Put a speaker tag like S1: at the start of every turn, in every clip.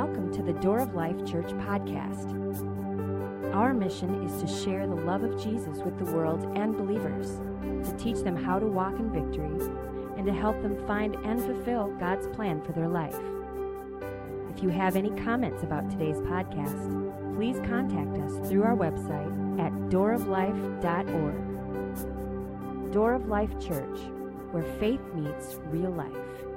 S1: welcome to the Door of Life Church podcast. Our mission is to share the love of Jesus with the world and believers, to teach them how to walk in victory, and to help them find and fulfill God's plan for their life. If you have any comments about today's podcast, please contact us through our website at dooroflife.org. Door of Life Church, where faith meets real life.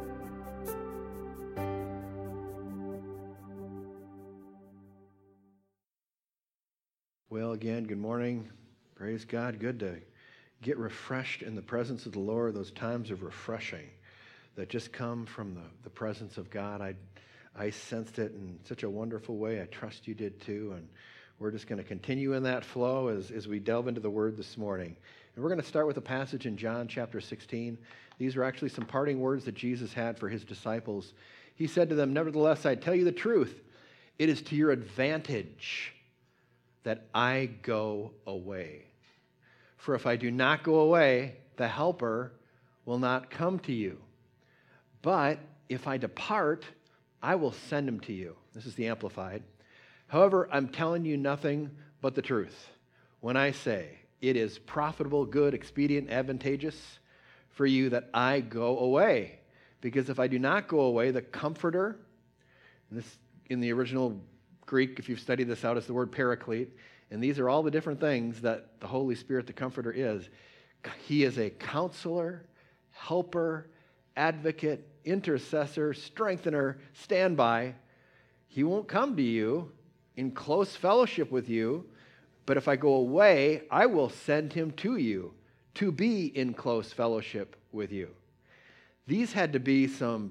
S2: Well, again, good morning. Praise God. Good to get refreshed in the presence of the Lord, those times of refreshing that just come from the presence of God. I sensed it in such a wonderful way. I trust you did too. And we're just going to continue in that flow as we delve into the Word this morning. And we're going to start with a passage in John chapter 16. These are actually some parting words that Jesus had for his disciples. He said to them, "Nevertheless, I tell you the truth. It is to your advantage that I go away. For if I do not go away, the Helper will not come to you. But if I depart, I will send him to you." This is the Amplified. "However, I'm telling you nothing but the truth when I say it is profitable, good, expedient, advantageous for you that I go away. Because if I do not go away, the Comforter," and this in the original Greek, if you've studied this out, is the word paraclete. And these are all the different things that the Holy Spirit, the Comforter, is. He is a counselor, helper, advocate, intercessor, strengthener, standby. He won't come to you in close fellowship with you, but if I go away, I will send him to you to be in close fellowship with you. These had to be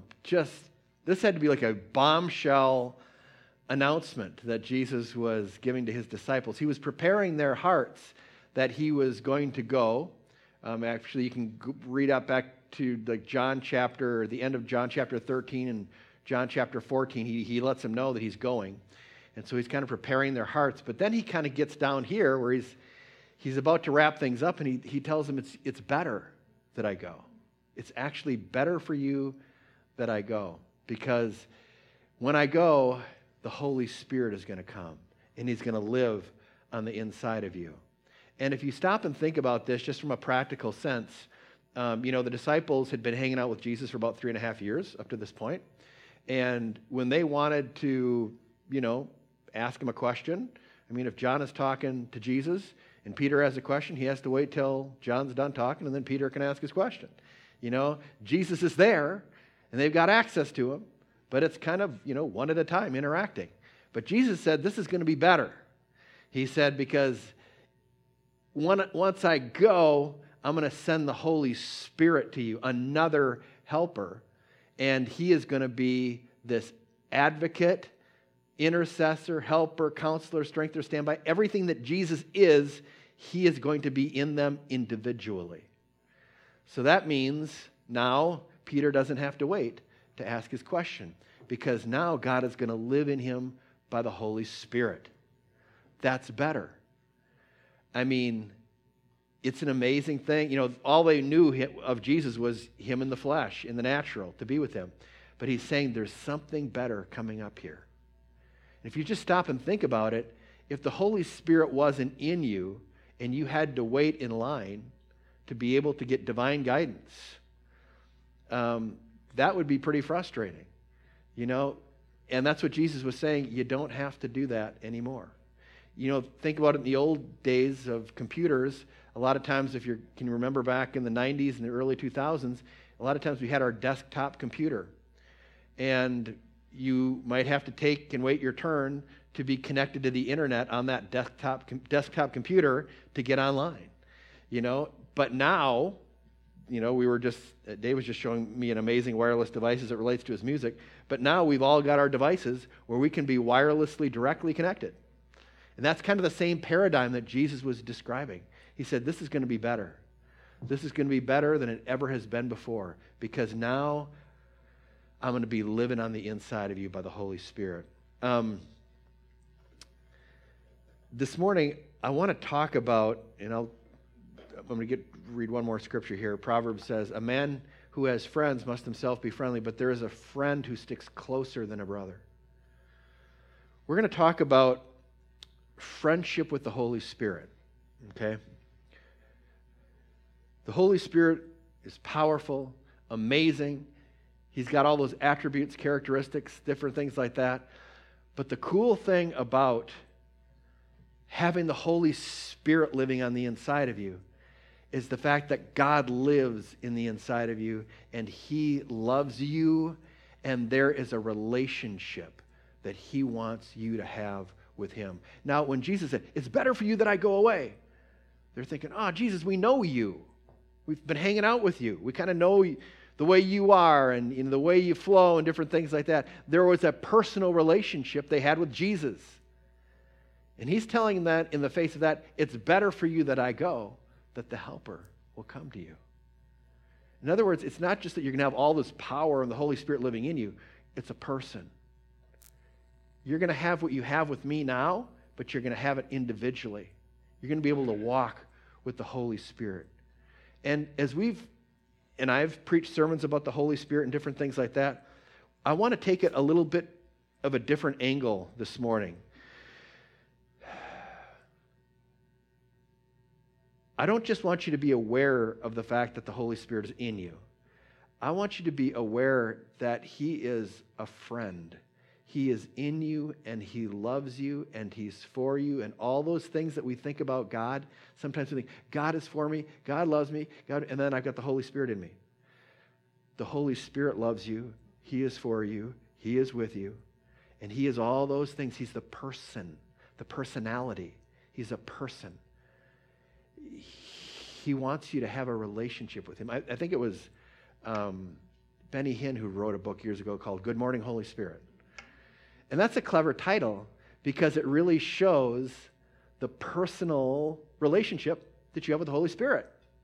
S2: this had to be like a bombshell announcement that Jesus was giving to his disciples. He was preparing their hearts that he was going to go. Actually, you can read up back to the end of John chapter 13 and John chapter 14. He lets them know that he's going. And so he's kind of preparing their hearts. But then he kind of gets down here where he's about to wrap things up, and he tells them it's better that I go. It's actually better for you that I go. Because when I go, the Holy Spirit is going to come, and he's going to live on the inside of you. And if you stop and think about this just from a practical sense, the disciples had been hanging out with Jesus for about 3.5 years up to this point. And when they wanted to, ask him a question, if John is talking to Jesus and Peter has a question, he has to wait till John's done talking, and then Peter can ask his question. Jesus is there, and they've got access to him. But it's kind of, one at a time interacting. But Jesus said, this is going to be better. He said, because once I go, I'm going to send the Holy Spirit to you, another helper. And he is going to be this advocate, intercessor, helper, counselor, strengthener, standby. Everything that Jesus is, he is going to be in them individually. So that means now Peter doesn't have to wait to ask his question, because now God is going to live in him by the Holy Spirit. That's better. It's an amazing thing. All they knew of Jesus was him in the flesh, in the natural, to be with him. But he's saying there's something better coming up here. And if you just stop and think about it, if the Holy Spirit wasn't in you and you had to wait in line to be able to get divine guidance, that would be pretty frustrating, and that's what Jesus was saying. You don't have to do that anymore. Think about it in the old days of computers. A lot of times, if you can remember back in the 90s and the early 2000s, a lot of times we had our desktop computer, and you might have to take and wait your turn to be connected to the internet on that desktop computer to get online, But now, Dave was just showing me an amazing wireless device as it relates to his music. But now we've all got our devices where we can be wirelessly directly connected. And that's kind of the same paradigm that Jesus was describing. He said, this is going to be better. This is going to be better than it ever has been before, because now I'm going to be living on the inside of you by the Holy Spirit. This morning, I want to talk about, and I'm going to read one more scripture here. Proverbs says, "A man who has friends must himself be friendly, but there is a friend who sticks closer than a brother." We're going to talk about friendship with the Holy Spirit, okay? The Holy Spirit is powerful, amazing. He's got all those attributes, characteristics, different things like that. But the cool thing about having the Holy Spirit living on the inside of you is the fact that God lives in the inside of you, and He loves you, and there is a relationship that He wants you to have with Him. Now, when Jesus said, it's better for you that I go away, they're thinking, oh, Jesus, we know you. We've been hanging out with you. We kind of know the way you are and the way you flow and different things like that. There was a personal relationship they had with Jesus. And He's telling them that in the face of that, it's better for you that I go, that the Helper will come to you. In other words, it's not just that you're going to have all this power and the Holy Spirit living in you. It's a person. You're going to have what you have with me now, but you're going to have it individually. You're going to be able to walk with the Holy Spirit. And I've preached sermons about the Holy Spirit and different things like that. I want to take it a little bit of a different angle this morning. I don't just want you to be aware of the fact that the Holy Spirit is in you. I want you to be aware that He is a friend. He is in you, and He loves you, and He's for you, and all those things that we think about God. Sometimes we think, God is for me, God loves me, and then I've got the Holy Spirit in me. The Holy Spirit loves you, He is for you, He is with you, and He is all those things. He's the person, the personality. He's a person. He wants you to have a relationship with Him. I think it was Benny Hinn who wrote a book years ago called Good Morning, Holy Spirit. And that's a clever title because it really shows the personal relationship that you have with the Holy Spirit.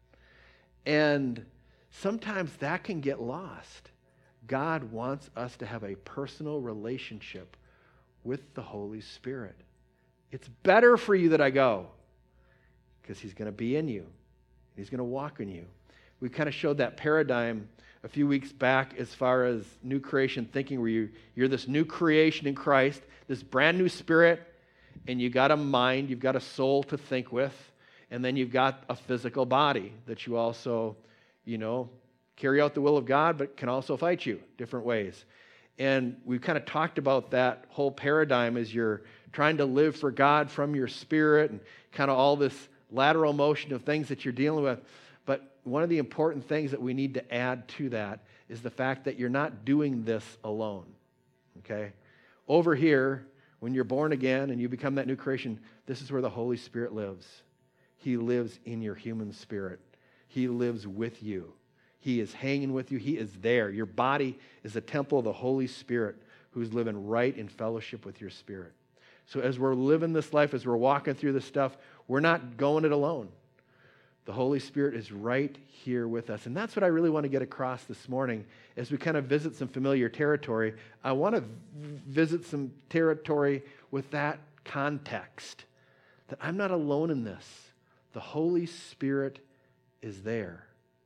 S2: And sometimes that can get lost. God wants us to have a personal relationship with the Holy Spirit. It's better for you that I go because He's going to be in you. He's going to walk in you. We kind of showed that paradigm a few weeks back as far as new creation thinking, where you're this new creation in Christ, this brand new spirit, and you got a mind, you've got a soul to think with, and then you've got a physical body that you also, carry out the will of God, but can also fight you different ways. And we've kind of talked about that whole paradigm as you're trying to live for God from your spirit and kind of all this lateral motion of things that you're dealing with. But one of the important things that we need to add to that is the fact that you're not doing this alone, okay? Over here, when you're born again and you become that new creation, this is where the Holy Spirit lives. He lives in your human spirit. He lives with you. He is hanging with you. He is there. Your body is a temple of the Holy Spirit who's living right in fellowship with your spirit. So as we're living this life, as we're walking through this stuff, we're not going it alone. The Holy Spirit is right here with us. And that's what I really want to get across this morning as we kind of visit some familiar territory. I want to visit some territory with that context, that I'm not alone in this. The Holy Spirit is there.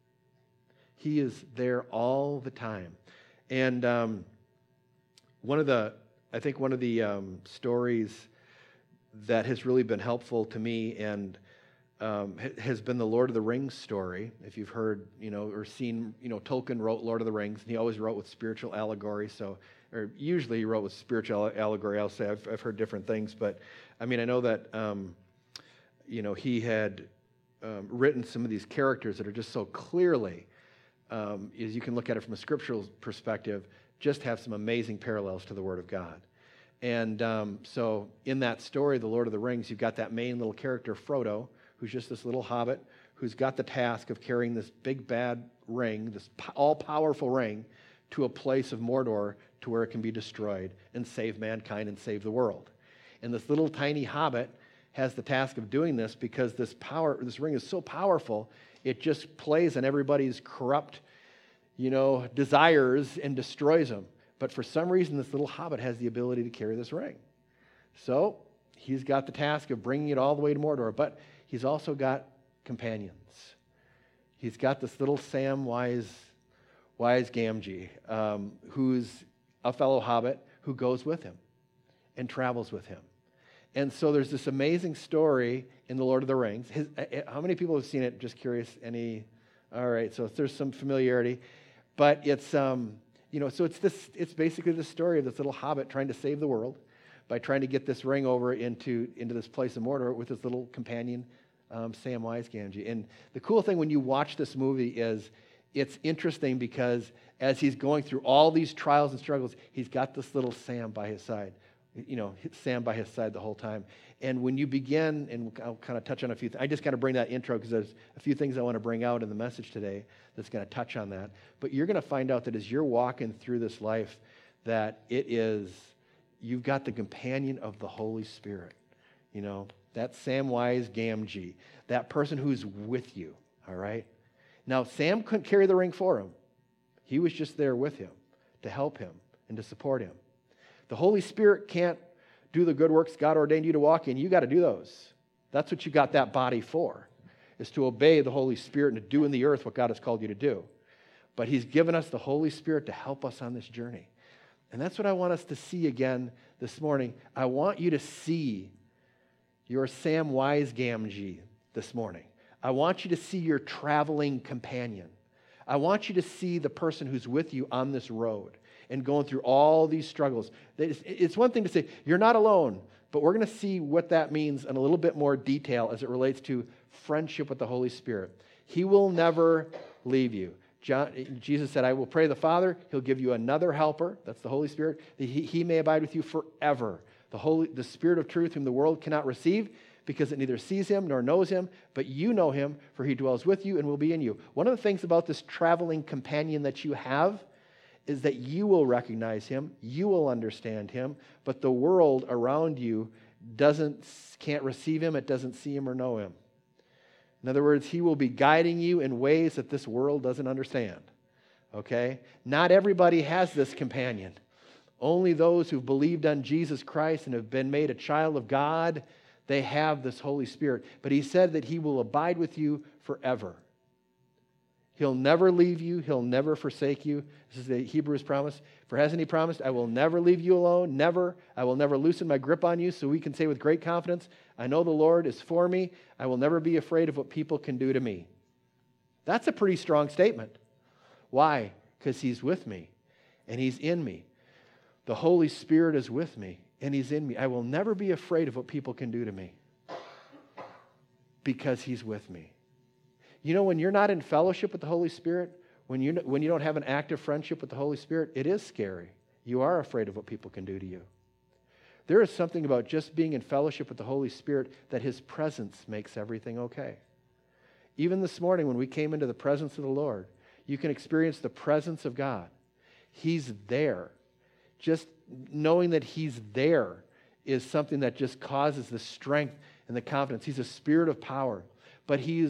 S2: He is there all the time. And one of the stories that has really been helpful to me and has been the Lord of the Rings story. If you've heard, or seen, Tolkien wrote Lord of the Rings, and he always wrote with spiritual allegory. Or usually he wrote with spiritual allegory. I'll say I've heard different things, but I know that he had written some of these characters that are just so clearly, as you can look at it from a scriptural perspective, just have some amazing parallels to the Word of God. And so in that story, the Lord of the Rings, you've got that main little character, Frodo, who's just this little hobbit who's got the task of carrying this big bad ring, this all-powerful ring, to a place of Mordor to where it can be destroyed and save mankind and save the world. And this little tiny hobbit has the task of doing this because this ring is so powerful, it just plays on everybody's corrupt, desires and destroys them. But for some reason, this little hobbit has the ability to carry this ring. So he's got the task of bringing it all the way to Mordor, but he's also got companions. He's got this little Samwise Gamgee, who's a fellow hobbit who goes with him. and travels with him. And so there's this amazing story in The Lord of the Rings. How many people have seen it? Just curious. Any? All right, so there's some familiarity. But it's, so it's basically the story of this little hobbit trying to save the world by trying to get this ring over into this place of Mordor with his little companion, Samwise Gamgee. And the cool thing when you watch this movie is it's interesting because as he's going through all these trials and struggles, he's got this little Sam by his side. Sam by his side the whole time. And when you begin, and I'll kind of touch on a few things. I just kind of bring that intro because there's a few things I want to bring out in the message today that's going to touch on that. But you're going to find out that as you're walking through this life, that you've got the companion of the Holy Spirit. That Samwise Gamgee, that person who's with you, all right? Now, Sam couldn't carry the ring for him. He was just there with him to help him and to support him. The Holy Spirit can't do the good works God ordained you to walk in. You got to do those. That's what you got that body for, is to obey the Holy Spirit and to do in the earth what God has called you to do. But he's given us the Holy Spirit to help us on this journey. And that's what I want us to see again this morning. I want you to see your Samwise Gamgee this morning. I want you to see your traveling companion. I want you to see the person who's with you on this road and going through all these struggles. It's one thing to say, you're not alone, but we're going to see what that means in a little bit more detail as it relates to friendship with the Holy Spirit. He will never leave you. Jesus said, I will pray the Father, he'll give you another helper, that's the Holy Spirit, that he may abide with you forever. The Spirit of truth whom the world cannot receive because it neither sees him nor knows him, but you know him, for he dwells with you and will be in you. One of the things about this traveling companion that you have is that you will recognize him, you will understand him, but the world around you can't receive him, it doesn't see him or know him. In other words, he will be guiding you in ways that this world doesn't understand. Okay? Not everybody has this companion. Only those who've believed on Jesus Christ and have been made a child of God, they have this Holy Spirit. But he said that he will abide with you forever. He'll never leave you. He'll never forsake you. This is the Hebrews promise. For hasn't he promised, I will never leave you alone, never. I will never loosen my grip on you, so we can say with great confidence, I know the Lord is for me. I will never be afraid of what people can do to me. That's a pretty strong statement. Why? Because he's with me and he's in me. The Holy Spirit is with me and he's in me. I will never be afraid of what people can do to me because he's with me. When you're not in fellowship with the Holy Spirit, when you don't have an active friendship with the Holy Spirit, it is scary. You are afraid of what people can do to you. There is something about just being in fellowship with the Holy Spirit that his presence makes everything okay. Even this morning when we came into the presence of the Lord, you can experience the presence of God. He's there. Just knowing that he's there is something that just causes the strength and the confidence. He's a spirit of power, but he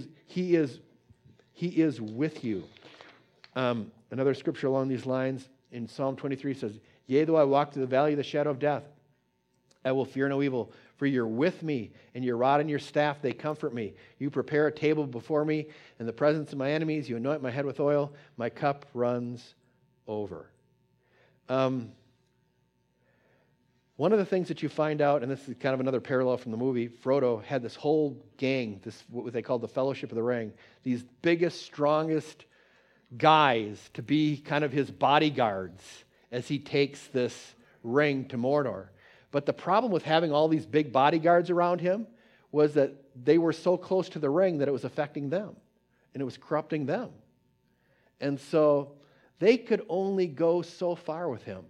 S2: is with you. Another scripture along these lines in Psalm 23 says, Yea, though I walk through the valley of the shadow of death, I will fear no evil, for you're with me, and your rod and your staff, they comfort me. You prepare a table before me in the presence of my enemies. You anoint my head with oil. My cup runs over. One of the things that you find out, and this is kind of another parallel from the movie, Frodo had this whole gang, what they called the Fellowship of the Ring, these biggest, strongest guys to be kind of his bodyguards as he takes this ring to Mordor. But the problem with having all these big bodyguards around him was that they were so close to the ring that it was affecting them, and it was corrupting them. And so they could only go so far with him.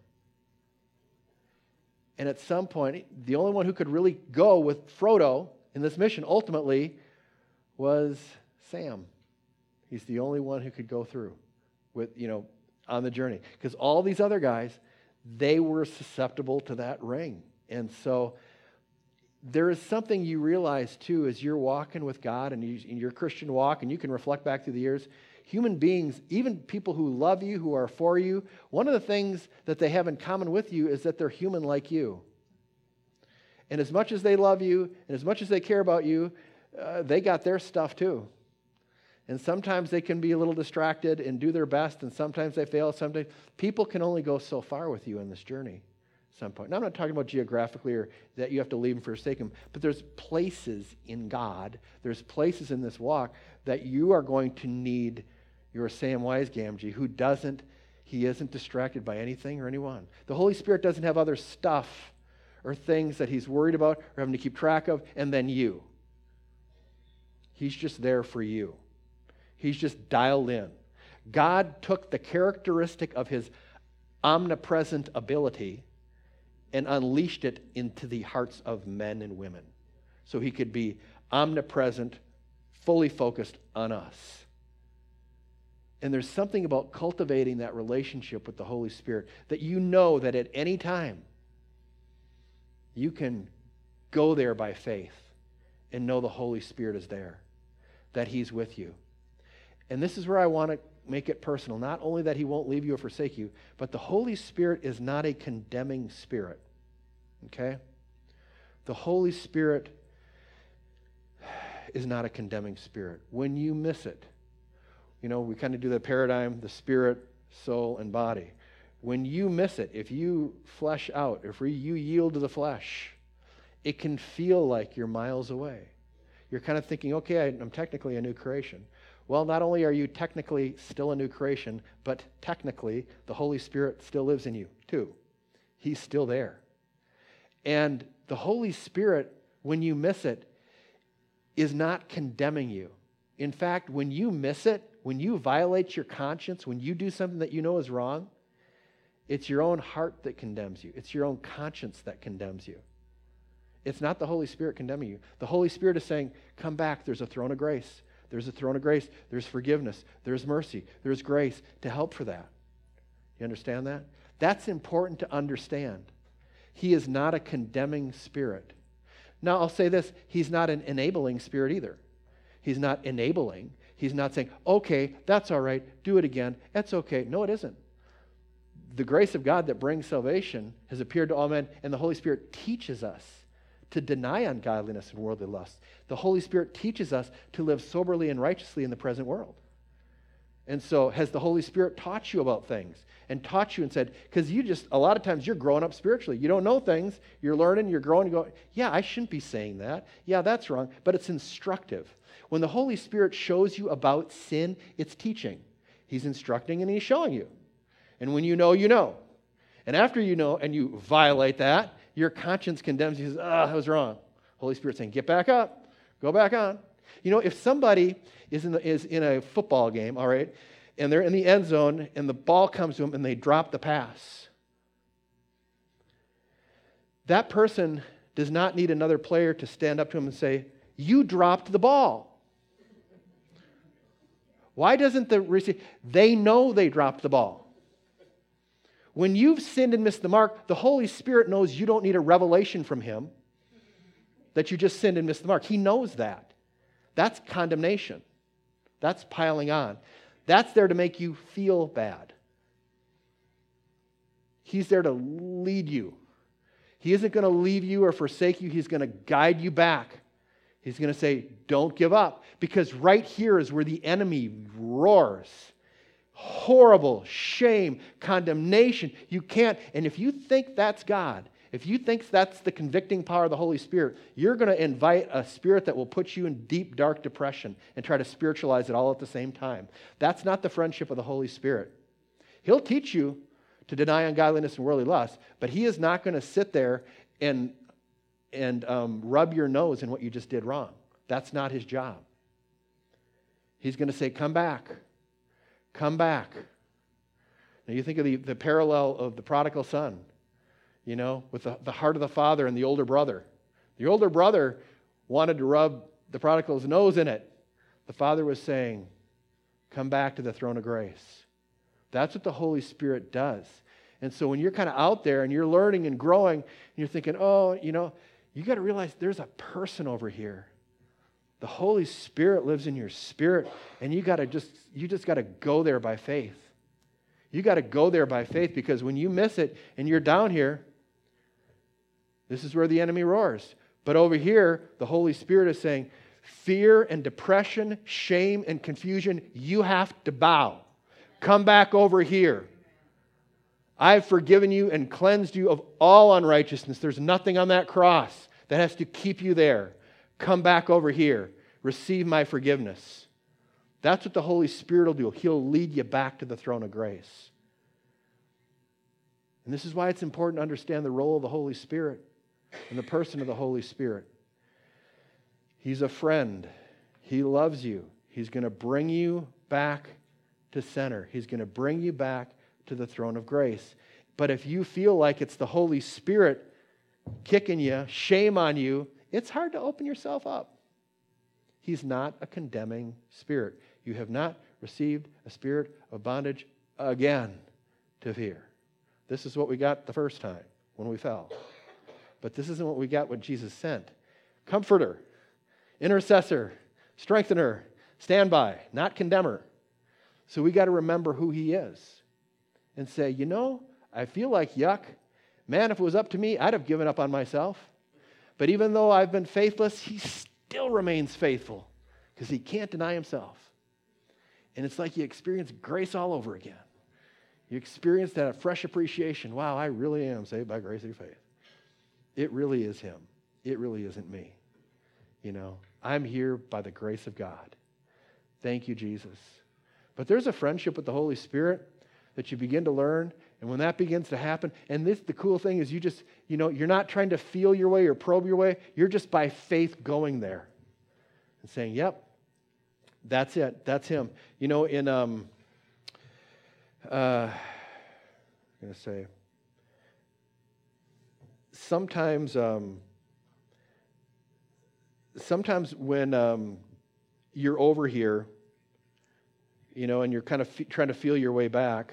S2: And at some point, the only one who could really go with Frodo in this mission ultimately was Sam. He's the only one who could go through with, on the journey. Because all these other guys, they were susceptible to that ring. And so there is something you realize too as you're walking with God and in your Christian walk, and you can reflect back through the years, human beings, even people who love you, who are for you, one of the things that they have in common with you is that they're human like you. And as much as they love you and as much as they care about you, they got their stuff too. And sometimes they can be a little distracted and do their best, and sometimes they fail. Sometimes people can only go so far with you in this journey. some point. Now, I'm not talking about geographically or that you have to leave and forsake him, but there's places in God, there's places in this walk that you are going to need your Sam Wise-Gamgee he isn't distracted by anything or anyone. The Holy Spirit doesn't have other stuff or things that he's worried about or having to keep track of, and then you. He's just there for you. He's just dialed in. God took the characteristic of his omnipresent ability and unleashed it into the hearts of men and women so he could be omnipresent, fully focused on us. And there's something about cultivating that relationship with the Holy Spirit that you know that at any time you can go there by faith and know the Holy Spirit is there, that he's with you. And this is where I want to make it personal. Not only that he won't leave you or forsake you, but the Holy Spirit is not a condemning spirit. Okay? The Holy Spirit is not a condemning spirit. When you miss it, we kind of do the paradigm, the spirit, soul, and body. When you miss it, if you flesh out, if you yield to the flesh, it can feel like you're miles away. You're kind of thinking, okay, I'm technically a new creation. Well, not only are you technically still a new creation, but technically the Holy Spirit still lives in you too. He's still there. And the Holy Spirit, when you miss it, is not condemning you. In fact, when you miss it, when you violate your conscience, when you do something that you know is wrong, it's your own heart that condemns you. It's your own conscience that condemns you. It's not the Holy Spirit condemning you. The Holy Spirit is saying, come back, there's a throne of grace. There's a throne of grace. There's forgiveness. There's mercy. There's grace to help for that. You understand that? That's important to understand. He is not a condemning spirit. Now, I'll say this. He's not an enabling spirit either. He's not enabling. He's not saying, okay, that's all right. Do it again. That's okay. No, it isn't. The grace of God that brings salvation has appeared to all men, and the Holy Spirit teaches us to deny ungodliness and worldly lust. The Holy Spirit teaches us to live soberly and righteously in the present world. And so has the Holy Spirit taught you about things and taught you and said, because a lot of times you're growing up spiritually. You don't know things. You're learning, you're growing, you go, yeah, I shouldn't be saying that. Yeah, that's wrong. But it's instructive. When the Holy Spirit shows you about sin, it's teaching. He's instructing and he's showing you. And when you know, you know. And after you know and you violate that, your conscience condemns you. Says, that was wrong. Holy Spirit saying, get back up. Go back on. If somebody is in a football game, all right, and they're in the end zone and the ball comes to them and they drop the pass, that person does not need another player to stand up to him and say, you dropped the ball. Why doesn't the receiver? They know they dropped the ball. When you've sinned and missed the mark, the Holy Spirit knows you don't need a revelation from him that you just sinned and missed the mark. He knows that. That's condemnation. That's piling on. That's there to make you feel bad. He's there to lead you. He isn't going to leave you or forsake you. He's going to guide you back. He's going to say, don't give up. Because right here is where the enemy roars. Horrible, shame, condemnation. You can't. And if you think that's God, if you think that's the convicting power of the Holy Spirit, you're going to invite a spirit that will put you in deep, dark depression and try to spiritualize it all at the same time. That's not the friendship of the Holy Spirit. He'll teach you to deny ungodliness and worldly lust, but he is not going to sit there and rub your nose in what you just did wrong. That's not his job. He's going to say, come back. Come back. Now you think of the parallel of the prodigal son, with the heart of the father and the older brother. The older brother wanted to rub the prodigal's nose in it. The father was saying, come back to the throne of grace. That's what the Holy Spirit does. And so when you're kind of out there and you're learning and growing, and you're thinking, you got to realize there's a person over here. The Holy Spirit lives in your spirit, and you just got to go there by faith. You got to go there by faith, because when you miss it and you're down here, this is where the enemy roars. But over here, the Holy Spirit is saying, fear and depression, shame and confusion, you have to bow. Come back over here. I've forgiven you and cleansed you of all unrighteousness. There's nothing on that cross that has to keep you there. Come back over here. Receive my forgiveness. That's what the Holy Spirit will do. He'll lead you back to the throne of grace. And this is why it's important to understand the role of the Holy Spirit and the person of the Holy Spirit. He's a friend. He loves you. He's going to bring you back to center. He's going to bring you back to the throne of grace. But if you feel like it's the Holy Spirit kicking you, shame on you, it's hard to open yourself up. He's not a condemning spirit. You have not received a spirit of bondage again to fear. This is what we got the first time when we fell. But this isn't what we got when Jesus sent. Comforter, intercessor, strengthener, standby, not condemner. So we got to remember who he is and say, I feel like yuck. Man, if it was up to me, I'd have given up on myself. But even though I've been faithless, he still remains faithful because he can't deny himself. And it's like you experience grace all over again. You experience that fresh appreciation. Wow, I really am saved by grace through faith. It really is him. It really isn't me. I'm here by the grace of God. Thank you, Jesus. But there's a friendship with the Holy Spirit that you begin to learn. And when that begins to happen, and the cool thing is you just, you're not trying to feel your way or probe your way. You're just by faith going there and saying, yep, that's it. That's him. I'm going to say, sometimes when you're over here, and you're kind of trying to feel your way back,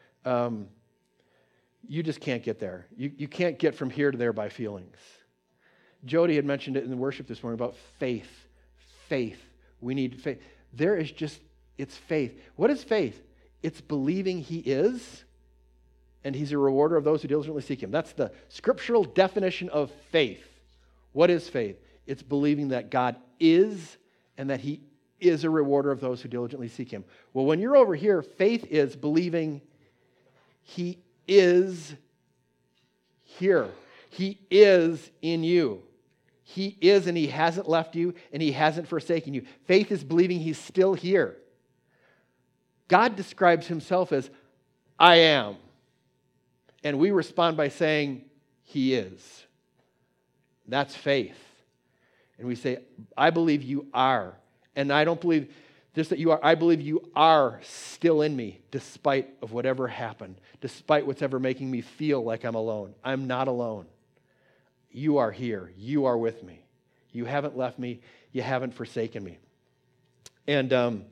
S2: you just can't get there. You can't get from here to there by feelings. Jody had mentioned it in the worship this morning about faith. Faith. We need faith. It's faith. What is faith? It's believing he is, and he's a rewarder of those who diligently seek him. That's the scriptural definition of faith. What is faith? It's believing that God is, and that he is a rewarder of those who diligently seek him. Well, when you're over here, faith is believing he is here. He is in you. He is, and he hasn't left you, and he hasn't forsaken you. Faith is believing he's still here. God describes himself as, I am. And we respond by saying, he is. That's faith. And we say, I believe you are. And I don't believe just that you are. I believe you are still in me, despite of whatever happened, despite what's ever making me feel like I'm alone. I'm not alone. You are here. You are with me. You haven't left me. You haven't forsaken me. And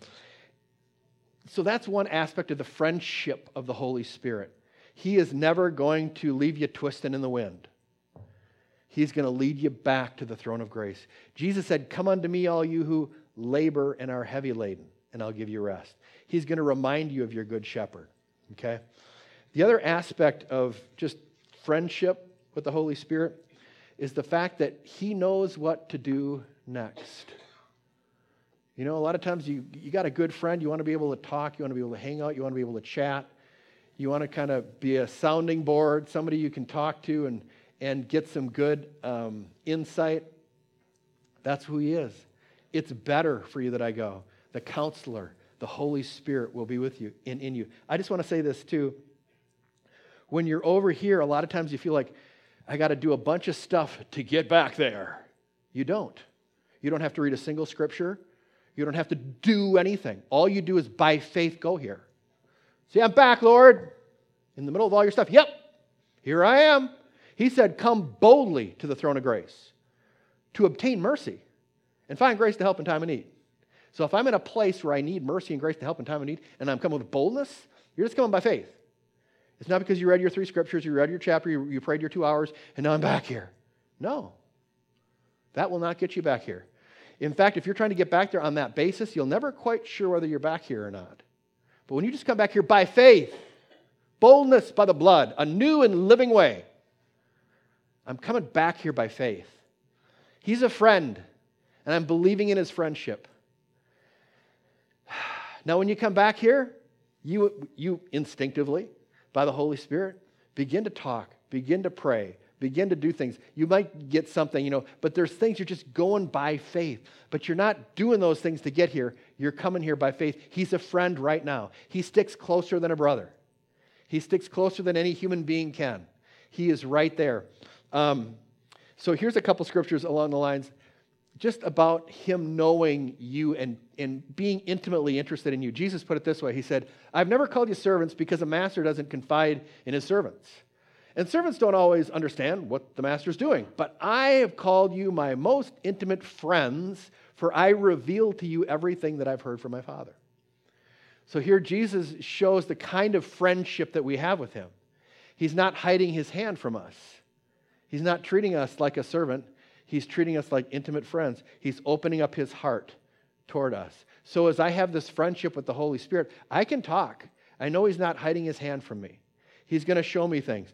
S2: so that's one aspect of the friendship of the Holy Spirit. He is never going to leave you twisting in the wind. He's going to lead you back to the throne of grace. Jesus said, come unto me, all you who labor and are heavy laden, and I'll give you rest. He's going to remind you of your good shepherd. Okay? The other aspect of just friendship with the Holy Spirit is the fact that he knows what to do next. A lot of times you got a good friend, you want to be able to talk, you want to be able to hang out, you want to be able to chat, you want to kind of be a sounding board, somebody you can talk to and get some good insight. That's who he is. It's better for you that I go. The counselor, the Holy Spirit will be with you, in you. I just want to say this too. When you're over here, a lot of times you feel like, I got to do a bunch of stuff to get back there. You don't. You don't have to read a single scripture. You don't have to do anything. All you do is by faith go here. See, I'm back, Lord. In the middle of all your stuff. Yep, here I am. He said, come boldly to the throne of grace to obtain mercy and find grace to help in time of need. So if I'm in a place where I need mercy and grace to help in time of need, and I'm coming with boldness, you're just coming by faith. It's not because you read your 3 scriptures, you read your chapter, you prayed your 2 hours, and now I'm back here. No. That will not get you back here. In fact, if you're trying to get back there on that basis, you'll never quite sure whether you're back here or not. But when you just come back here by faith, boldness by the blood, a new and living way, I'm coming back here by faith. He's a friend, and I'm believing in his friendship. Now, when you come back here, you instinctively, by the Holy Spirit, begin to talk, begin to pray, begin to do things. You might get something, but there's things you're just going by faith. But you're not doing those things to get here. You're coming here by faith. He's a friend right now. He sticks closer than a brother. He sticks closer than any human being can. He is right there. So here's a couple scriptures along the lines just about him knowing you and being intimately interested in you. Jesus put it this way. He said, I've never called you servants because a master doesn't confide in his servants. And servants don't always understand what the master's doing. But I have called you my most intimate friends, for I reveal to you everything that I've heard from my Father. So here Jesus shows the kind of friendship that we have with him. He's not hiding his hand from us. He's not treating us like a servant. He's treating us like intimate friends. He's opening up his heart toward us. So as I have this friendship with the Holy Spirit, I can talk. I know he's not hiding his hand from me. He's going to show me things.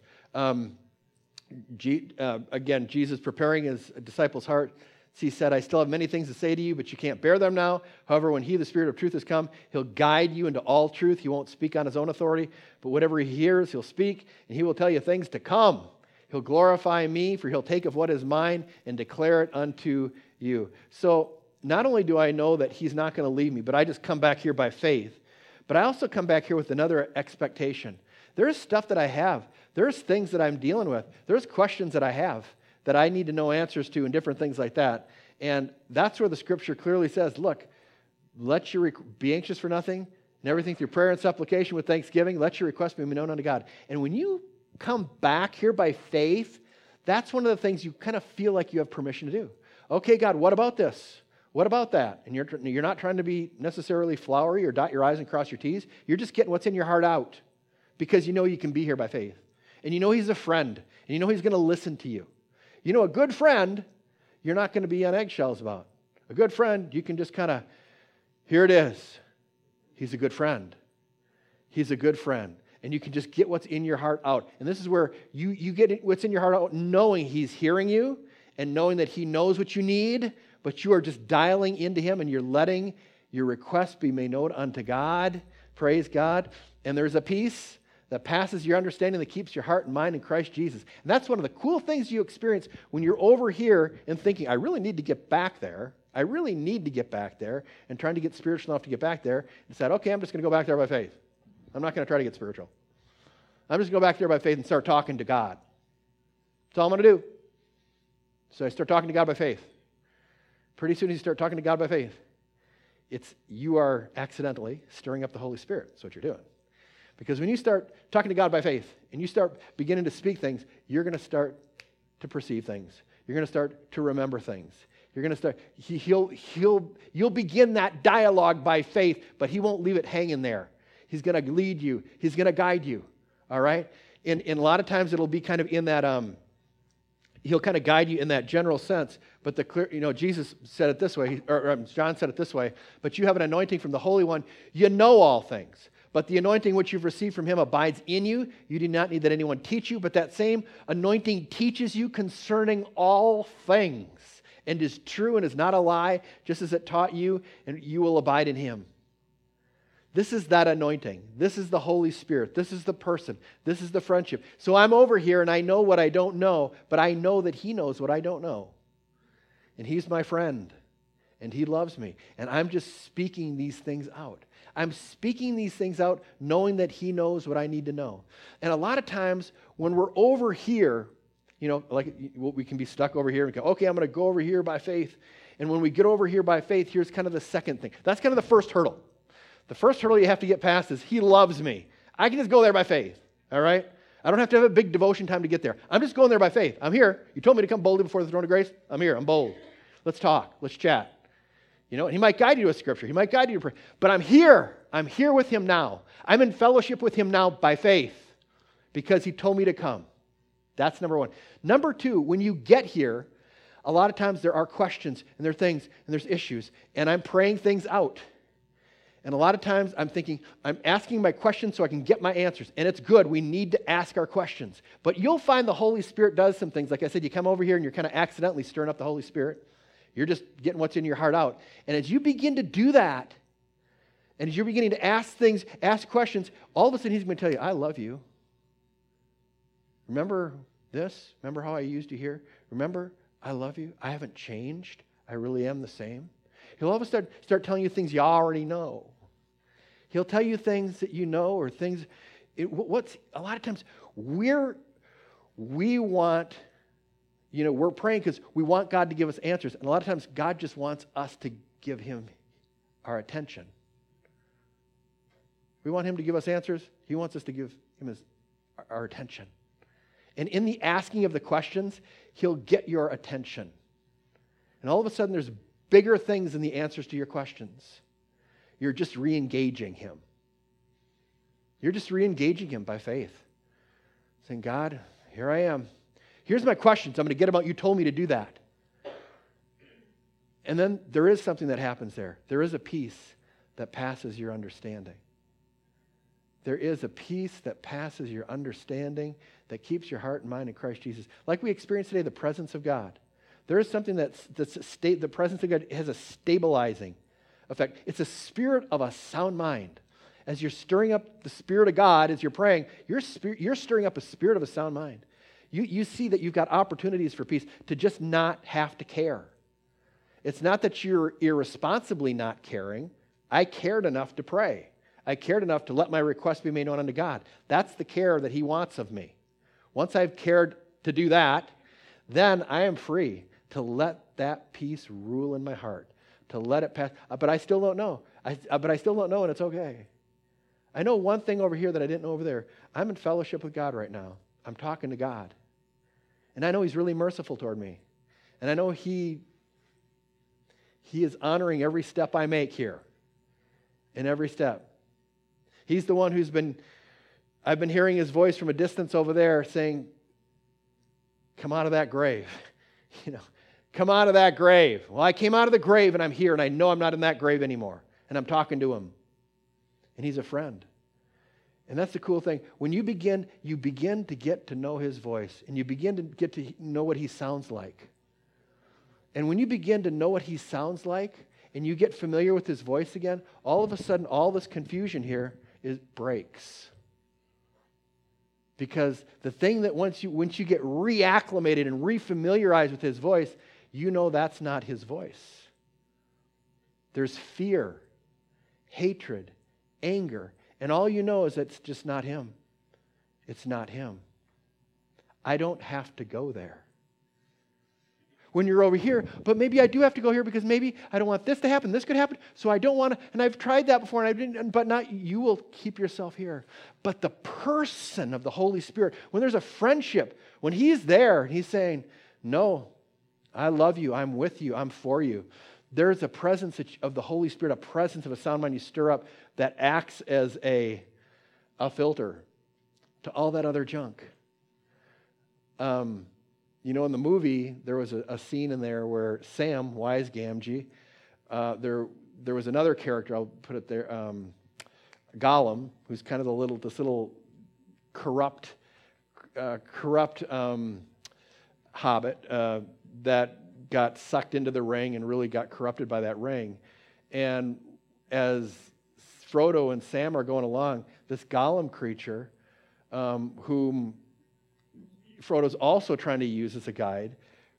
S2: Again, Jesus preparing his disciples' heart. He said, I still have many things to say to you, but you can't bear them now. However, when he, the Spirit of truth, has come, he'll guide you into all truth. He won't speak on his own authority, but whatever he hears, he'll speak, and he will tell you things to come. He'll glorify me, for he'll take of what is mine and declare it unto you. So not only do I know that he's not going to leave me, but I just come back here by faith, but I also come back here with another expectation. There's stuff that I have. There's things that I'm dealing with. There's questions that I have that I need to know answers to and different things like that. And that's where the scripture clearly says, look, let your be anxious for nothing, and everything through prayer and supplication with thanksgiving, let your request be known unto God. And when you come back here by faith, that's one of the things you kind of feel like you have permission to do. Okay, God, what about this? What about that? And you're not trying to be necessarily flowery or dot your I's and cross your T's. You're just getting what's in your heart out because you know you can be here by faith. And you know he's a friend. And you know he's going to listen to you. You know a good friend, you're not going to be on eggshells about. A good friend, you can just kind of, here it is. He's a good friend. He's a good friend. And you can just get what's in your heart out. And this is where you get what's in your heart out knowing he's hearing you and knowing that he knows what you need, but you are just dialing into him and you're letting your request be made known unto God. Praise God. And there's a peace that passes your understanding that keeps your heart and mind in Christ Jesus. And that's one of the cool things you experience when you're over here and thinking, I really need to get back there. I really need to get back there, and trying to get spiritual enough to get back there. And said, okay, I'm just going to go back there by faith. I'm not going to try to get spiritual. I'm just going to go back there by faith and start talking to God. That's all I'm going to do. So I start talking to God by faith. Pretty soon as you start talking to God by faith, you are accidentally stirring up the Holy Spirit. That's what you're doing. Because when you start talking to God by faith and you start beginning to speak things, you're going to start to perceive things. You're going to start to remember things. You're going to start, you'll begin that dialogue by faith, but he won't leave it hanging there. He's going to lead you. He's going to guide you. All right? And a lot of times it'll be kind of in that, he'll kind of guide you in that general sense. But Jesus said it this way, or John said it this way, but you have an anointing from the Holy One. You know all things. But the anointing which you've received from him abides in you. You do not need that anyone teach you, but that same anointing teaches you concerning all things and is true and is not a lie, just as it taught you, and you will abide in him. This is that anointing. This is the Holy Spirit. This is the person. This is the friendship. So I'm over here and I know what I don't know, but I know that he knows what I don't know. And he's my friend. And he loves me. And I'm just speaking these things out. I'm speaking these things out knowing that he knows what I need to know. And a lot of times when we're over here, like we can be stuck over here and go, okay, I'm going to go over here by faith. And when we get over here by faith, here's kind of the second thing. That's kind of the first hurdle. The first hurdle you have to get past is he loves me. I can just go there by faith, all right? I don't have to have a big devotion time to get there. I'm just going there by faith. I'm here. You told me to come boldly before the throne of grace. I'm here. I'm bold. Let's talk. Let's chat. He might guide you to a scripture. He might guide you to prayer. But I'm here. I'm here with him now. I'm in fellowship with him now by faith because he told me to come. That's number one. Number two, when you get here, a lot of times there are questions and there are things and there's issues, and I'm praying things out. And a lot of times I'm thinking, I'm asking my questions so I can get my answers. And it's good. We need to ask our questions. But you'll find the Holy Spirit does some things. Like I said, you come over here and you're kind of accidentally stirring up the Holy Spirit. You're just getting what's in your heart out. And as you begin to do that, and as you're beginning to ask things, ask questions, all of a sudden he's going to tell you, I love you. Remember this? Remember how I used you here? Remember, I love you. I haven't changed. I really am the same. He'll all of a sudden start telling you things you already know. He'll tell you things that you know or things. What's a lot of times we want, we're praying because we want God to give us answers. And a lot of times God just wants us to give him our attention. We want him to give us answers. He wants us to give him our attention. And in the asking of the questions, he'll get your attention. And all of a sudden, there's bigger things than the answers to your questions. You're just re-engaging him. You're just re-engaging him by faith. Saying, God, here I am. Here's my questions. I'm going to get them out. You told me to do that. And then there is something that happens there. There is a peace that passes your understanding. There is a peace that passes your understanding that keeps your heart and mind in Christ Jesus. Like we experienced today, the presence of God. There is something the presence of God has a stabilizing effect. It's a spirit of a sound mind. As you're stirring up the Spirit of God, as you're praying, you're stirring up a spirit of a sound mind. You see that you've got opportunities for peace to just not have to care. It's not that you're irresponsibly not caring. I cared enough to pray. I cared enough to let my request be made known unto God. That's the care that he wants of me. Once I've cared to do that, then I am free to let that peace rule in my heart, to let it pass. But I still don't know. But I still don't know, and it's okay. I know one thing over here that I didn't know over there. I'm in fellowship with God right now. I'm talking to God. And I know he's really merciful toward me. And I know he is honoring every step I make here. In every step. He's the one I've been hearing his voice from a distance over there saying, come out of that grave. Come out of that grave. Well, I came out of the grave and I'm here and I know I'm not in that grave anymore. And I'm talking to him. And he's a friend. And that's the cool thing. When you begin to get to know his voice and you begin to get to know what he sounds like. And when you begin to know what he sounds like and you get familiar with his voice again, all of a sudden all this confusion here breaks. Because the thing that once you get reacclimated and refamiliarized with his voice, you know that's not his voice. There's fear, hatred, anger, and all you know is that it's just not him. It's not him. I don't have to go there. When you're over here, but maybe I do have to go here because maybe I don't want this to happen. This could happen, so I don't want to. And I've tried that before, and I didn't. But not you will keep yourself here. But the person of the Holy Spirit, when there's a friendship, when he's there, he's saying, "No, I love you. I'm with you. I'm for you." There's a presence of the Holy Spirit, a presence of a sound mind you stir up that acts as a filter to all that other junk. In the movie, there was a scene in there where Sam, Wise Gamgee, there was another character, I'll put it there, Gollum, who's kind of this little corrupt hobbit that got sucked into the ring and really got corrupted by that ring. And as Frodo and Sam are going along, this Gollum creature, whom Frodo's also trying to use as a guide,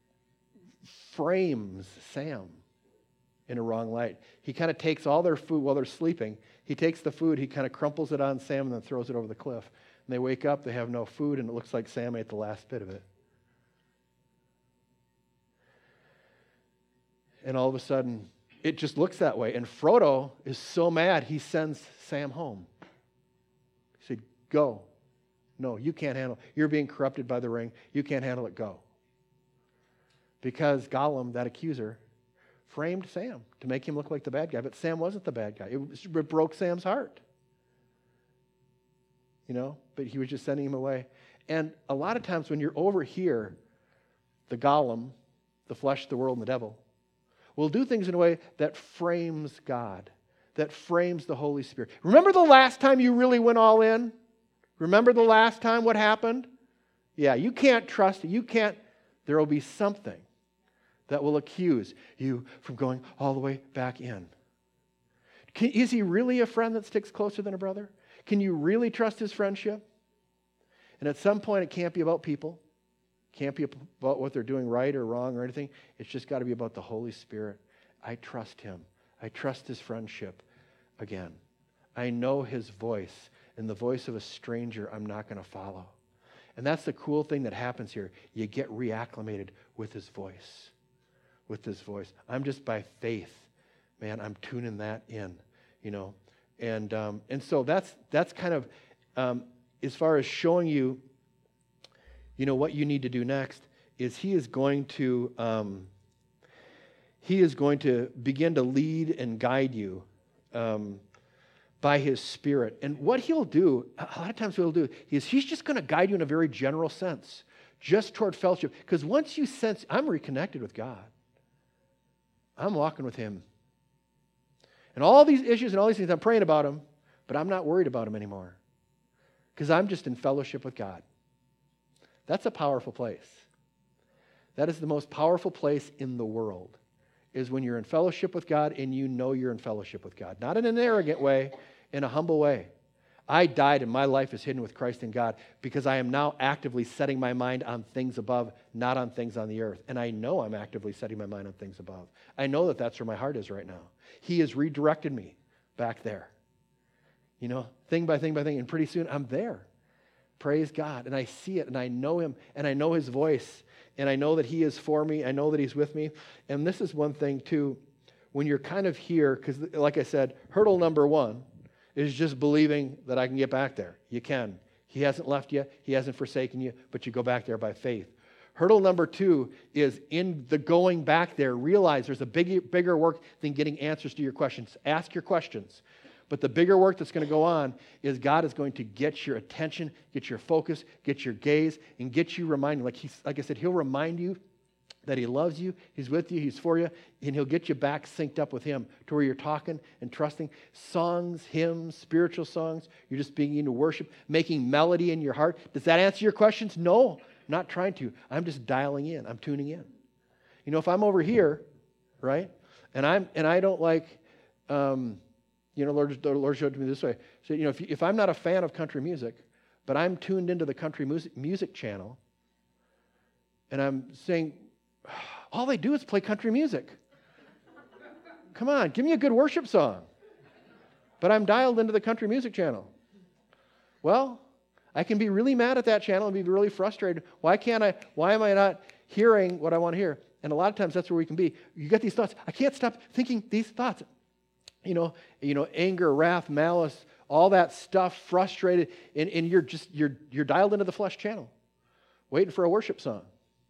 S2: frames Sam in a wrong light. He kind of takes all their food while they're sleeping. He takes the food, he kind of crumples it on Sam and then throws it over the cliff. And they wake up, they have no food, and it looks like Sam ate the last bit of it. And all of a sudden, it just looks that way. And Frodo is so mad, he sends Sam home. He said, go. No, you can't handle it. You're being corrupted by the ring. You can't handle it. Go. Because Gollum, that accuser, framed Sam to make him look like the bad guy. But Sam wasn't the bad guy. It broke Sam's heart. But he was just sending him away. And a lot of times when you're over here, the Gollum, the flesh, the world, and the devil, will do things in a way that frames God, that frames the Holy Spirit. Remember the last time you really went all in? Remember the last time what happened? Yeah, you can't trust it. You can't. There will be something that will accuse you from going all the way back in. Is he really a friend that sticks closer than a brother? Can you really trust his friendship? And at some point, it can't be about people. Can't be about what they're doing right or wrong or anything. It's just got to be about the Holy Spirit. I trust him. I trust his friendship. Again, I know his voice, and the voice of a stranger I'm not going to follow. And that's the cool thing that happens here. You get reacclimated with his voice. With his voice. I'm just by faith, man, I'm tuning that in, And so that's kind of, as far as showing you, what you need to do next is he is going to begin to lead and guide you by his Spirit. And what he'll do, a lot of times what he'll do, is he's just going to guide you in a very general sense, just toward fellowship. Because once you sense, I'm reconnected with God. I'm walking with him. And all these issues and all these things, I'm praying about them, but I'm not worried about them anymore. Because I'm just in fellowship with God. That's a powerful place. That is the most powerful place in the world, is when you're in fellowship with God and you know you're in fellowship with God. Not in an arrogant way, in a humble way. I died and my life is hidden with Christ in God because I am now actively setting my mind on things above, not on things on the earth. And I know I'm actively setting my mind on things above. I know that that's where my heart is right now. He has redirected me back there. Thing by thing by thing. And pretty soon I'm there. Praise God. And I see it and I know him and I know his voice. And I know that he is for me. I know that he's with me. And this is one thing too, when you're kind of here, because like I said, hurdle number one is just believing that I can get back there. You can. He hasn't left you. He hasn't forsaken you, but you go back there by faith. Hurdle number two is in the going back there, realize there's a bigger work than getting answers to your questions. Ask your questions. But the bigger work that's going to go on is God is going to get your attention, get your focus, get your gaze, and get you reminded. Like I said, he'll remind you that he loves you, he's with you, he's for you, and he'll get you back synced up with him to where you're talking and trusting. Songs, hymns, spiritual songs, you're just beginning to worship, making melody in your heart. Does that answer your questions? No, I'm not trying to. I'm just dialing in. I'm tuning in. If I'm over here, right, and I don't like, the Lord showed it to me this way. So, if I'm not a fan of country music, but I'm tuned into the country music channel, and I'm saying, all they do is play country music. Come on, give me a good worship song. But I'm dialed into the country music channel. Well, I can be really mad at that channel and be really frustrated. Why am I not hearing what I want to hear? And a lot of times that's where we can be. You get these thoughts. I can't stop thinking these thoughts. Anger, wrath, malice, all that stuff, frustrated, and you're dialed into the flesh channel, waiting for a worship song.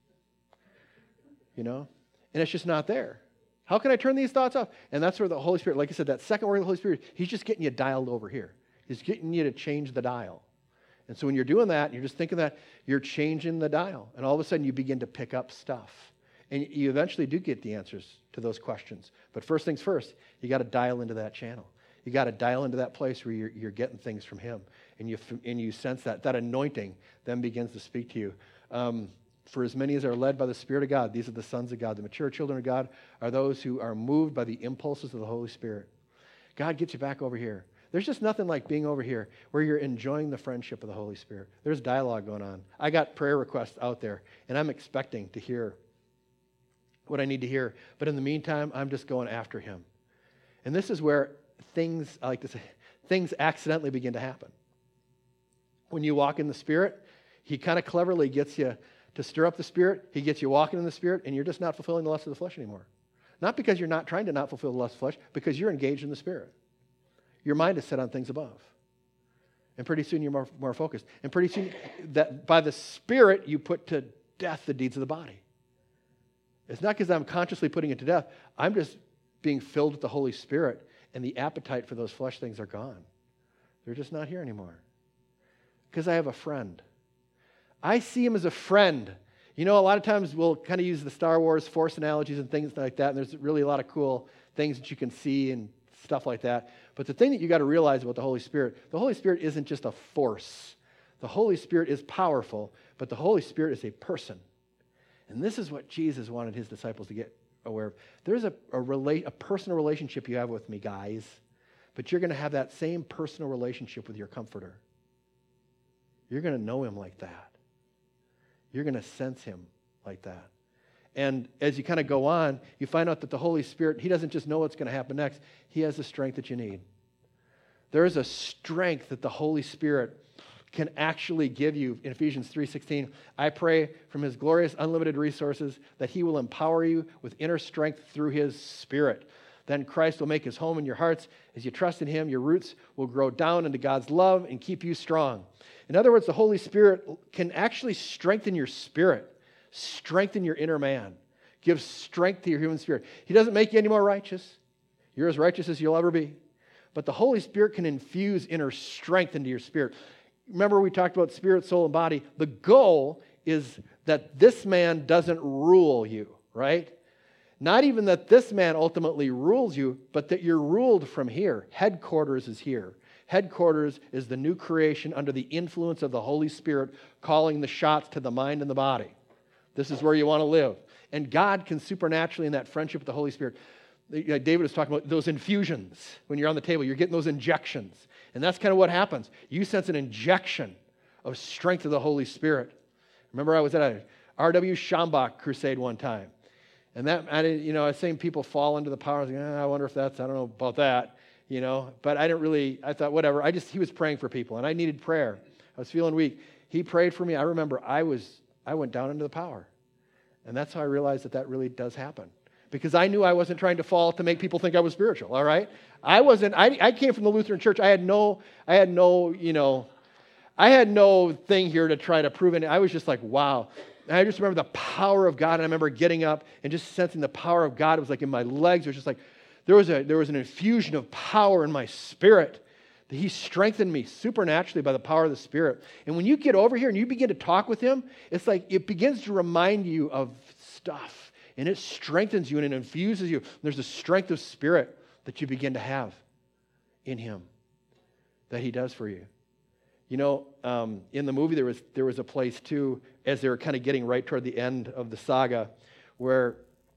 S2: And it's just not there. How can I turn these thoughts off? And that's where the Holy Spirit, like I said, that second work of the Holy Spirit, he's just getting you dialed over here. He's getting you to change the dial. And so when you're doing that, you're just thinking that, you're changing the dial. And all of a sudden you begin to pick up stuff. And you eventually do get the answers to those questions. But first things first, you got to dial into that channel. You got to dial into that place where you're getting things from him. And you sense that anointing then begins to speak to you. For as many as are led by the Spirit of God, these are the sons of God. The mature children of God are those who are moved by the impulses of the Holy Spirit. God gets you back over here. There's just nothing like being over here where you're enjoying the friendship of the Holy Spirit. There's dialogue going on. I got prayer requests out there, and I'm expecting to hear what I need to hear. But in the meantime, I'm just going after him. And this is where things, I like to say, things accidentally begin to happen. When you walk in the Spirit, he kind of cleverly gets you to stir up the Spirit. He gets you walking in the Spirit, and you're just not fulfilling the lust of the flesh anymore. Not because you're not trying to not fulfill the lust of the flesh, because you're engaged in the Spirit. Your mind is set on things above. And pretty soon you're more focused. And pretty soon, that by the Spirit, you put to death the deeds of the body. It's not because I'm consciously putting it to death. I'm just being filled with the Holy Spirit, and the appetite for those flesh things are gone. They're just not here anymore. Because I have a friend. I see him as a friend. A lot of times we'll kind of use the Star Wars Force analogies and things like that, and there's really a lot of cool things that you can see and stuff like that. But the thing that you got to realize about the Holy Spirit isn't just a force. The Holy Spirit is powerful, but the Holy Spirit is a person. And this is what Jesus wanted his disciples to get aware of. There's a personal relationship you have with me, guys, but you're going to have that same personal relationship with your Comforter. you're going to know him like that. You're going to sense him like that. And as you kind of go on, you find out that the Holy Spirit, he doesn't just know what's going to happen next. He has the strength that you need. There is a strength that the Holy Spirit can actually give you. In Ephesians 3:16, I pray from his glorious unlimited resources that he will empower you with inner strength through his Spirit. Then Christ will make his home in your hearts. As you trust in him, your roots will grow down into God's love and keep you strong. In other words, the Holy Spirit can actually strengthen your spirit, strengthen your inner man, give strength to your human spirit. He doesn't make you any more righteous. You're as righteous as you'll ever be. But the Holy Spirit can infuse inner strength into your spirit. Remember we talked about spirit, soul, and body. The goal is that this man doesn't rule you, right? Not even that this man ultimately rules you, but that you're ruled from here. Headquarters is here. Headquarters is the new creation under the influence of the Holy Spirit calling the shots to the mind and the body. This is where you want to live. And God can supernaturally, in that friendship with the Holy Spirit, David was talking about those infusions. When you're on the table, you're getting those injections. And that's kind of what happens. You sense an injection of strength of the Holy Spirit. Remember, I was at a R.W. Schambach crusade one time. And that, I was saying people fall into the power. I was like, I wonder if I don't know about that, But I thought, whatever. He was praying for people, and I needed prayer. I was feeling weak. He prayed for me. I remember I went down into the power. And that's how I realized that really does happen. Because I knew I wasn't trying to fall to make people think I was spiritual, all right? I came from the Lutheran church. I had no thing here to try to prove it. I was just like, wow. And I just remember the power of God, and I remember getting up and just sensing the power of God. It was like in my legs. It was just like, there was an infusion of power in my spirit. That he strengthened me supernaturally by the power of the Spirit. And when you get over here and you begin to talk with him, it's like it begins to remind you of stuff. And it strengthens you and it infuses you. There's a strength of spirit that you begin to have in him that he does for you. In the movie there was a place too, as they were kind of getting right toward the end of the saga, where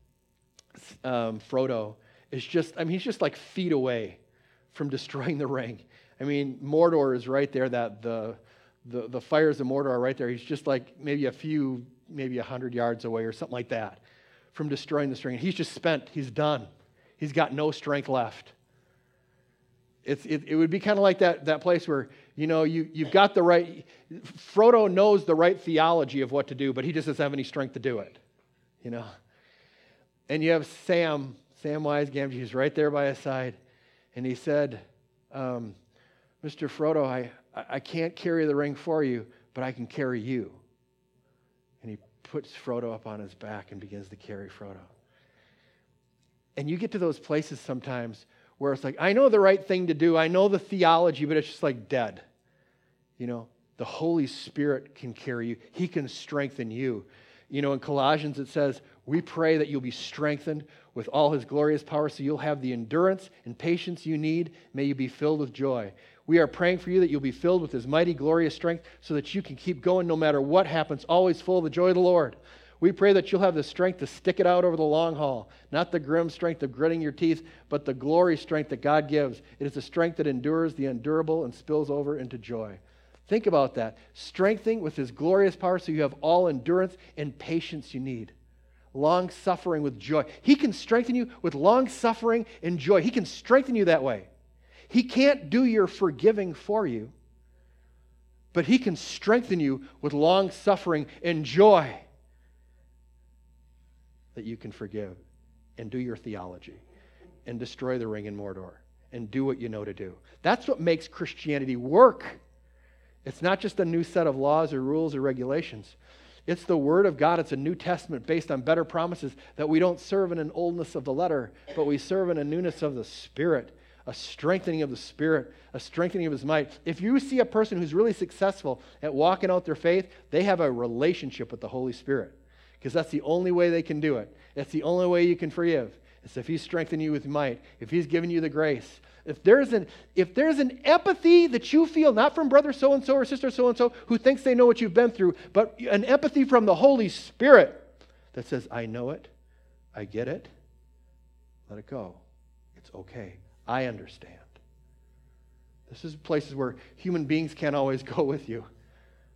S2: Frodo is he's just like feet away from destroying the ring. Mordor is right there. That the fires of Mordor are right there. He's just like maybe 100 yards away or something like that from destroying this ring. He's just spent. He's done. He's got no strength left. It would be kind of like that place where you've got the right. Frodo knows the right theology of what to do, but he just doesn't have any strength to do it. And you have Samwise Gamgee, who's right there by his side, and he said, Mr. Frodo, I can't carry the ring for you, but I can carry you. And he puts Frodo up on his back and begins to carry Frodo. And you get to those places sometimes where it's like, I know the right thing to do, I know the theology, but it's just like dead. The Holy Spirit can carry you. He can strengthen you. In Colossians it says, we pray that you'll be strengthened with all his glorious power so you'll have the endurance and patience you need. May you be filled with joy. We are praying for you that you'll be filled with his mighty, glorious strength so that you can keep going no matter what happens, always full of the joy of the Lord. We pray that you'll have the strength to stick it out over the long haul, not the grim strength of gritting your teeth, but the glory strength that God gives. It is the strength that endures the endurable and spills over into joy. Think about that. Strengthening with his glorious power so you have all endurance and patience you need. Long-suffering with joy. He can strengthen you with long-suffering and joy. He can strengthen you that way. He can't do your forgiving for you, but he can strengthen you with long-suffering and joy that you can forgive and do your theology and destroy the ring in Mordor and do what you know to do. That's what makes Christianity work. It's not just a new set of laws or rules or regulations. It's the Word of God. It's a New Testament based on better promises that we don't serve in an oldness of the letter, but we serve in a newness of the Spirit, a strengthening of the Spirit, a strengthening of his might. If you see a person who's really successful at walking out their faith, they have a relationship with the Holy Spirit, because that's the only way they can do it. That's the only way you can forgive. It's if he's strengthening you with might, if he's giving you the grace. If there's an empathy that you feel, not from brother so-and-so or sister so-and-so who thinks they know what you've been through, but an empathy from the Holy Spirit that says, I know it, I get it, let it go. It's okay. I understand. This is places where human beings can't always go with you.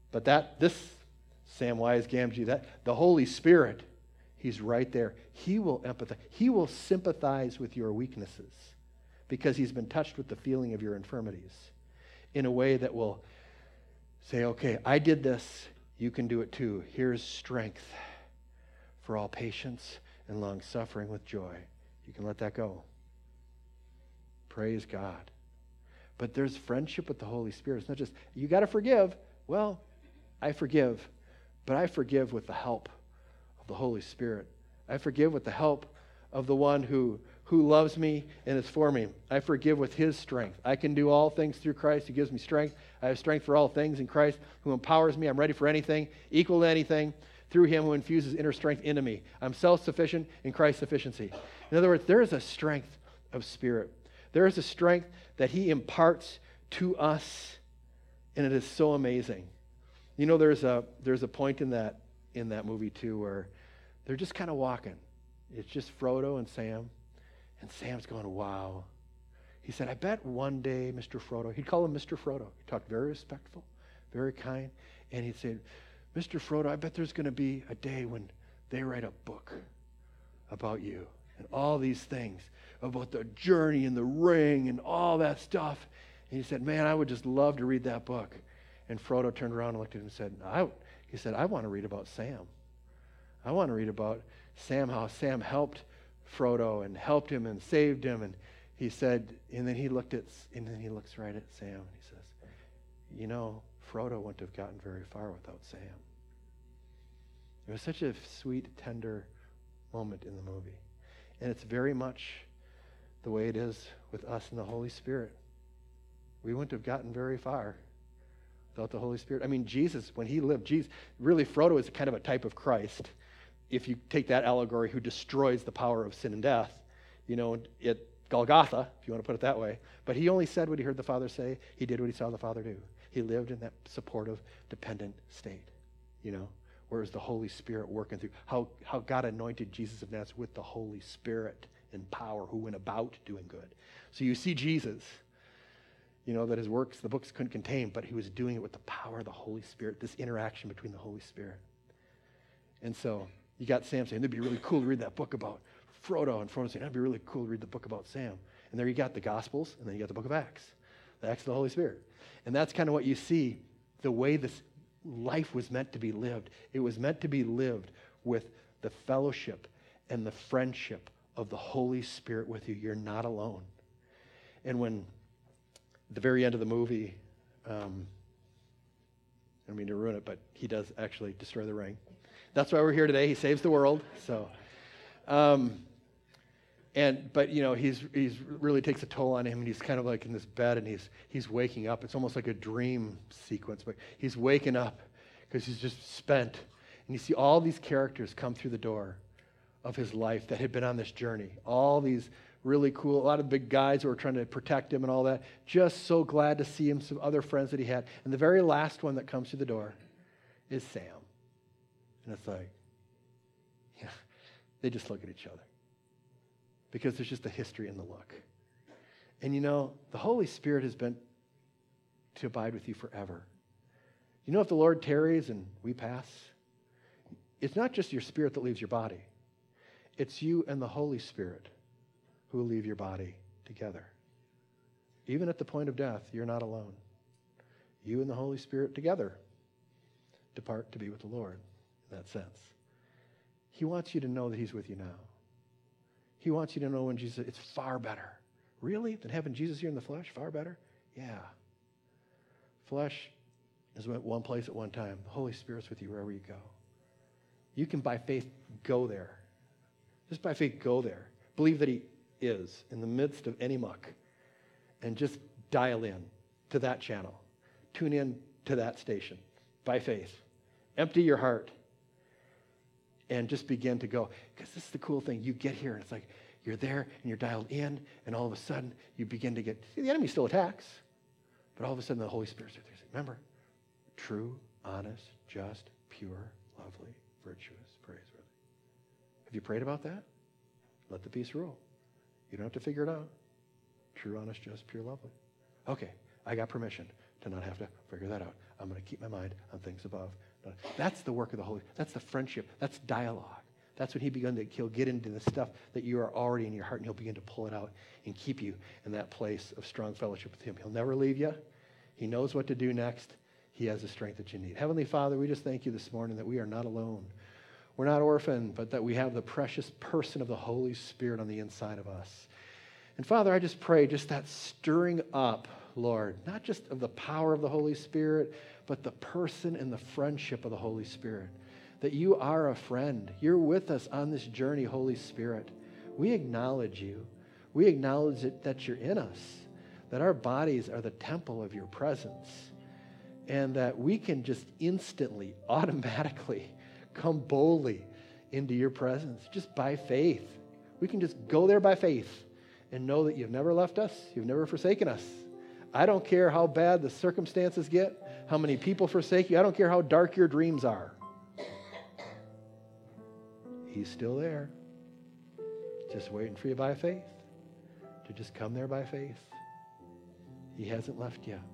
S2: But this Samwise Gamgee, the Holy Spirit, he's right there. He will empathize. He will sympathize with your weaknesses because he's been touched with the feeling of your infirmities in a way that will say, okay, I did this. You can do it too. Here's strength for all patience and long suffering with joy. You can let that go. Praise God. But there's friendship with the Holy Spirit. It's not just, you got to forgive. Well, I forgive, but I forgive with the help of the Holy Spirit. I forgive with the help of the one who loves me and is for me. I forgive with his strength. I can do all things through Christ who gives me strength. I have strength for all things in Christ who empowers me. I'm ready for anything, equal to anything, through him who infuses inner strength into me. I'm self-sufficient in Christ's sufficiency. In other words, there is a strength of spirit. There is a strength that he imparts to us, and it is so amazing. You know, there's a point in that movie too where they're just kind of walking. It's just Frodo and Sam, and Sam's going, wow. He said, I bet one day, Mr. Frodo, he'd call him Mr. Frodo. He talked very respectful, very kind, and he'd say, Mr. Frodo, I bet there's going to be a day when they write a book about you and all these things, about the journey and the ring and all that stuff. And he said, man, I would just love to read that book. And Frodo turned around and looked at him and said, I want to read about Sam. I want to read about Sam, how Sam helped Frodo and helped him and saved him. And he said, and then he looks right at Sam and he says, you know, Frodo wouldn't have gotten very far without Sam. It was such a sweet, tender moment in the movie. And it's very much the way it is with us and the Holy Spirit. We wouldn't have gotten very far without the Holy Spirit. I mean, Jesus, when he lived, really Frodo is kind of a type of Christ. If you take that allegory, who destroys the power of sin and death, you know, at Golgotha, if you want to put it that way. But he only said what he heard the Father say. He did what he saw the Father do. He lived in that supportive, dependent state, you know, whereas the Holy Spirit working through, how God anointed Jesus of Nazareth with the Holy Spirit and power, who went about doing good. So you see Jesus, you know, that his works, the books couldn't contain, but he was doing it with the power of the Holy Spirit, this interaction between the Holy Spirit. And so you got Sam saying, it'd be really cool to read that book about Frodo, and Frodo saying, it'd be really cool to read the book about Sam. And there you got the Gospels, and then you got the book of Acts, the Acts of the Holy Spirit. And that's kind of what you see, the way this life was meant to be lived. It was meant to be lived with the fellowship and the friendship of the Holy Spirit with you. You're not alone. And when, at the very end of the movie, I don't mean to ruin it, but he does actually destroy the ring. That's why we're here today. He saves the world. So, but you know, he's really takes a toll on him, and he's kind of like in this bed, and he's waking up. It's almost like a dream sequence, but he's waking up because he's just spent. And you see all these characters come through the door of his life that had been on this journey. All these really cool, a lot of big guys who were trying to protect him and all that. Just so glad to see him, some other friends that he had. And the very last one that comes through the door is Sam. And it's like, yeah, they just look at each other. Because there's just a history in the look. And you know, the Holy Spirit has been to abide with you forever. You know, if the Lord tarries and we pass, it's not just your spirit that leaves your body. It's you and the Holy Spirit who will leave your body together. Even at the point of death, you're not alone. You and the Holy Spirit together depart to be with the Lord in that sense. He wants you to know that he's with you now. He wants you to know when Jesus, it's far better. Really? Than having Jesus here in the flesh? Far better? Yeah. Flesh is one place at one time. The Holy Spirit's with you wherever you go. You can, by faith, go there. Just by faith, go there. Believe that he is in the midst of any muck. And just dial in to that channel. Tune in to that station by faith. Empty your heart. And just begin to go. Because this is the cool thing. You get here, and it's like you're there, and you're dialed in, and all of a sudden, you begin to get, see, the enemy still attacks. But all of a sudden, the Holy Spirit's there. Remember, true, honest, just, pure, lovely, virtuous, praiseworthy. Have you prayed about that? Let the peace rule. You don't have to figure it out. True, honest, just, pure, lovely. Okay, I got permission. to not have to figure that out. I'm going to keep my mind on things above. That's the work of the Holy Spirit. That's the friendship. That's dialogue. That's when he'll get into the stuff that you are already in your heart, and he'll begin to pull it out and keep you in that place of strong fellowship with him. He'll never leave you. He knows what to do next. He has the strength that you need. Heavenly Father, we just thank you this morning that we are not alone. We're not orphaned, but that we have the precious person of the Holy Spirit on the inside of us. And Father, I just pray just that stirring up, Lord, not just of the power of the Holy Spirit, but the person and the friendship of the Holy Spirit. That you are a friend. You're with us on this journey, Holy Spirit. We acknowledge you. We acknowledge that you're in us, that our bodies are the temple of your presence, and that we can just instantly, automatically come boldly into your presence just by faith. We can just go there by faith and know that you've never left us, you've never forsaken us. I don't care how bad the circumstances get, how many people forsake you. I don't care how dark your dreams are. He's still there, just waiting for you by faith, to just come there by faith. He hasn't left you.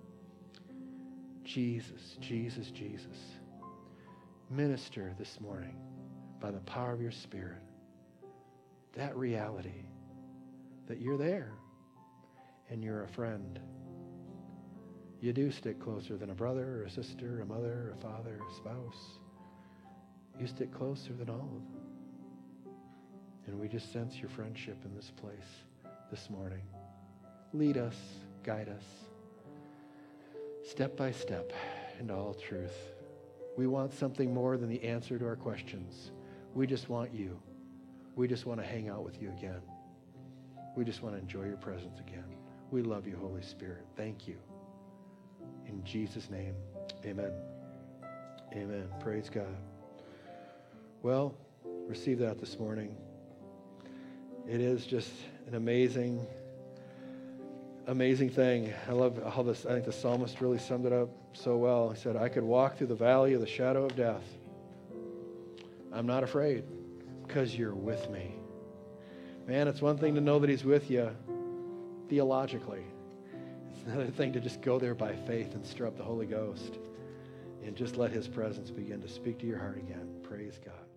S2: Jesus, Jesus, Jesus. Minister this morning by the power of your Spirit that reality that you're there and you're a friend. You do stick closer than a brother or a sister, a mother, a father, a spouse. You stick closer than all of them. And we just sense your friendship in this place this morning. Lead us, guide us, step by step into all truth. We want something more than the answer to our questions. We just want you. We just want to hang out with you again. We just want to enjoy your presence again. We love you, Holy Spirit. Thank you. In Jesus' name, amen. Amen. Praise God. Well, receive that this morning. It is just an amazing thing. I love how this, I think the psalmist really summed it up so well. He said, I could walk through the valley of the shadow of death. I'm not afraid because you're with me. Man, it's one thing to know that he's with you theologically. It's another thing to just go there by faith and stir up the Holy Ghost and just let his presence begin to speak to your heart again. Praise God.